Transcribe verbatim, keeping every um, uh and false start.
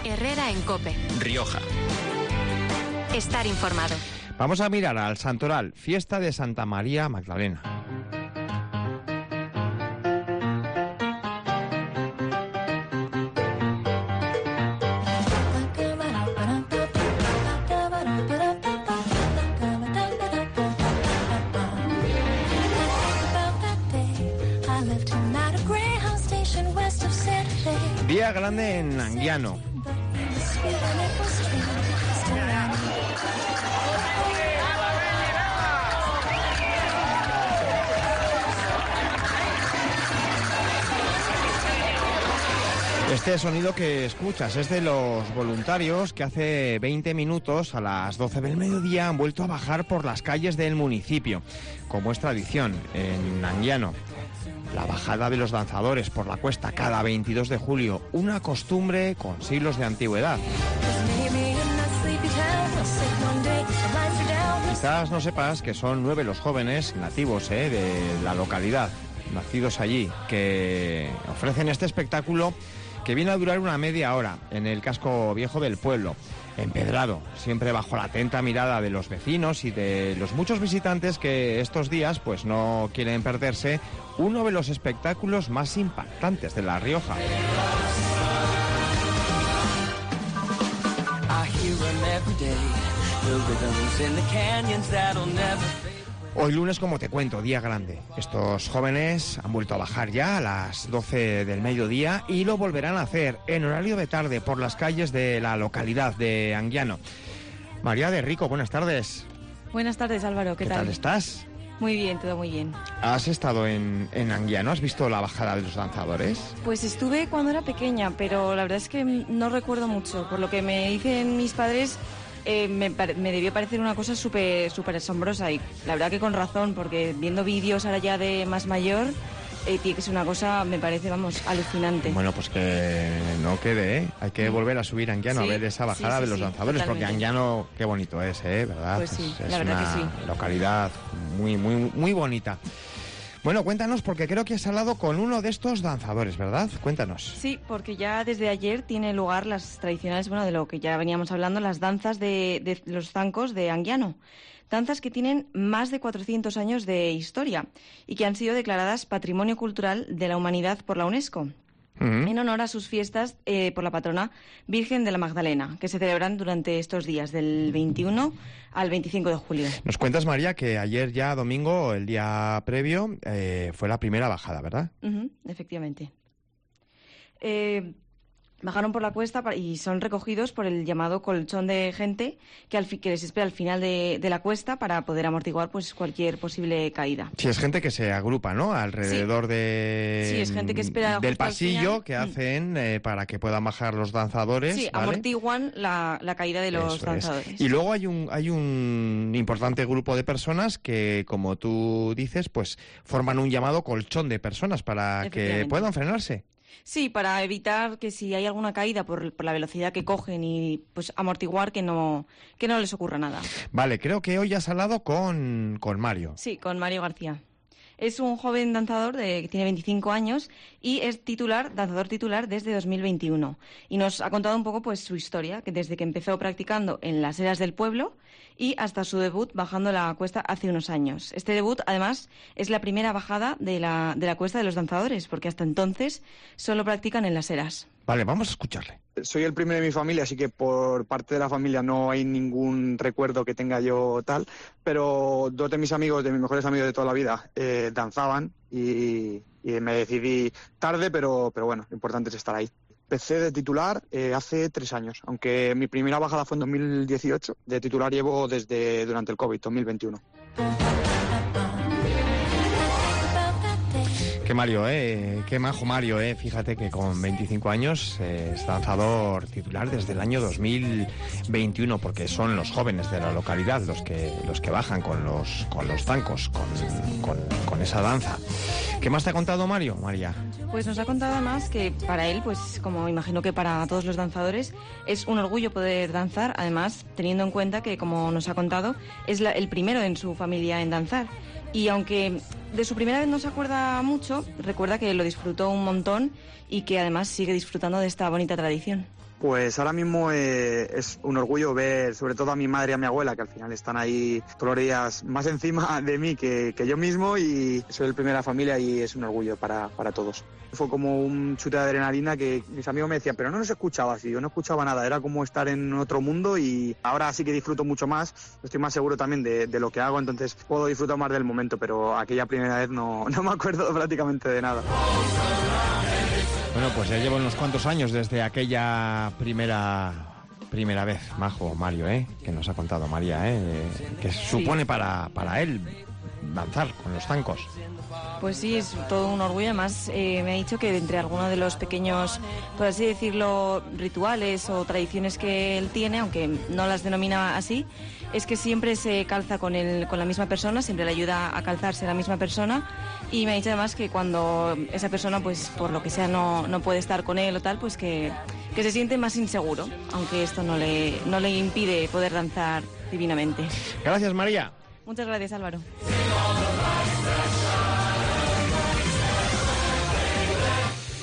Herrera en COPE. Rioja. Estar informado. Vamos a mirar al Santoral, fiesta de Santa María Magdalena. Día grande en Anguiano. Este sonido que escuchas es de los voluntarios que hace veinte minutos, a las doce del mediodía, han vuelto a bajar por las calles del municipio, como es tradición en Anguiano. La bajada de los danzadores por la cuesta cada veintidós de julio, una costumbre con siglos de antigüedad. Quizás no sepas que son nueve los jóvenes nativos eh, de la localidad, nacidos allí, que ofrecen este espectáculo que viene a durar una media hora en el casco viejo del pueblo, empedrado, siempre bajo la atenta mirada de los vecinos y de los muchos visitantes que estos días pues no quieren perderse uno de los espectáculos más impactantes de La Rioja. Hoy lunes, como te cuento, día grande. Estos jóvenes han vuelto a bajar ya a las doce del mediodía y lo volverán a hacer en horario de tarde por las calles de la localidad de Anguiano. María de Rico, buenas tardes. Buenas tardes, Álvaro, ¿qué, ¿Qué tal? tal estás? Muy bien, todo muy bien. ¿Has estado en, en Anguiano? ¿Has visto la bajada de los danzadores? Pues estuve cuando era pequeña, pero la verdad es que no recuerdo mucho. Por lo que me dicen mis padres, eh, me, me debió parecer una cosa súper súper asombrosa. Y la verdad que con razón, porque viendo vídeos ahora ya de más mayor, eh, tiene que ser una cosa, me parece, vamos, alucinante. Bueno, pues que no quede, ¿eh? Hay que volver a subir a Anguiano, sí, a ver esa bajada sí, sí, de los sí, danzadores, totalmente. porque Anguiano, qué bonito es, ¿eh? ¿Verdad? Pues sí, es, la verdad es que una sí. localidad muy, muy, muy bonita. Bueno, cuéntanos, porque creo que has hablado con uno de estos danzadores, ¿verdad? Cuéntanos. Sí, porque ya desde ayer tiene lugar las tradicionales, bueno, de lo que ya veníamos hablando, las danzas de, de los zancos de Anguiano. Danzas que tienen más de cuatrocientos años de historia y que han sido declaradas Patrimonio Cultural de la Humanidad por la UNESCO, uh-huh, en honor a sus fiestas eh, por la patrona Virgen de la Magdalena, que se celebran durante estos días, del veintiuno al veinticinco de julio. Nos cuentas, María, que ayer ya domingo, el día previo, eh, fue la primera bajada, ¿verdad? Uh-huh, efectivamente. Eh... Bajaron por la cuesta y son recogidos por el llamado colchón de gente que, al fi- que les espera al final de, de la cuesta para poder amortiguar pues cualquier posible caída. Sí, es gente que se agrupa, ¿no? Alrededor sí. de sí, es gente que espera del pasillo que mm. hacen eh, para que puedan bajar los danzadores. Sí, ¿vale? Amortiguan la, la caída de los Eso danzadores. Es. Y luego hay un hay un importante grupo de personas que, como tú dices, pues forman un llamado colchón de personas para que puedan frenarse. Sí, para evitar que si hay alguna caída por, por la velocidad que cogen y pues amortiguar que no que no les ocurra nada. Vale, creo que hoy has hablado con, con Mario. Sí, con Mario García. Es un joven danzador de, que tiene veinticinco años y es titular, danzador titular desde dos mil veintiuno. Y nos ha contado un poco pues su historia, que desde que empezó practicando en las eras del pueblo y hasta su debut bajando la cuesta hace unos años. Este debut, además, es la primera bajada de la, de la cuesta de los danzadores, porque hasta entonces solo practican en las eras. Vale, vamos a escucharle. Soy el primero de mi familia, así que por parte de la familia no hay ningún recuerdo que tenga yo tal, pero dos de mis amigos, de mis mejores amigos de toda la vida, eh, danzaban y, y me decidí tarde, pero, pero bueno, lo importante es estar ahí. Empecé de titular eh, hace tres años, aunque mi primera bajada fue en dos mil dieciocho, de titular llevo desde durante el COVID, dos mil veintiuno. Qué Mario, eh, qué majo Mario, eh. Fíjate que con veinticinco años eh, es danzador titular desde el año dos mil veintiuno, porque son los jóvenes de la localidad los que los que bajan con los con los zancos, con, con, con esa danza. ¿Qué más te ha contado Mario, María? Pues nos ha contado además que para él, pues como imagino que para todos los danzadores, es un orgullo poder danzar, además teniendo en cuenta que, como nos ha contado, es la, el primero en su familia en danzar. Y aunque de su primera vez no se acuerda mucho, recuerda que lo disfrutó un montón y que además sigue disfrutando de esta bonita tradición. Pues ahora mismo eh, es un orgullo ver sobre todo a mi madre y a mi abuela, que al final están ahí todos los días más encima de mí que, que yo mismo, y soy el primero de la familia y es un orgullo para, para todos. Fue como un chute de adrenalina que mis amigos me decían, pero no nos escuchabas, y yo no escuchaba nada, era como estar en otro mundo, y ahora sí que disfruto mucho más, estoy más seguro también de, de lo que hago, entonces puedo disfrutar más del momento, pero aquella primera vez no, no me acuerdo prácticamente de nada. Bueno, pues ya llevo unos cuantos años desde aquella primera primera vez, Majo, Mario, ¿eh? Que nos ha contado María, ¿eh? Que supone para, para él danzar con los zancos. Pues sí, es todo un orgullo. Además, eh, me ha dicho que entre algunos de los pequeños, por así decirlo, rituales o tradiciones que él tiene, aunque no las denomina así, es que siempre se calza con, el, con la misma persona, siempre le ayuda a calzarse la misma persona. Y me ha dicho además que cuando esa persona, pues por lo que sea, no, no puede estar con él o tal, pues que, que se siente más inseguro, aunque esto no le, no le impide poder danzar divinamente. Gracias, María. Muchas gracias, Álvaro.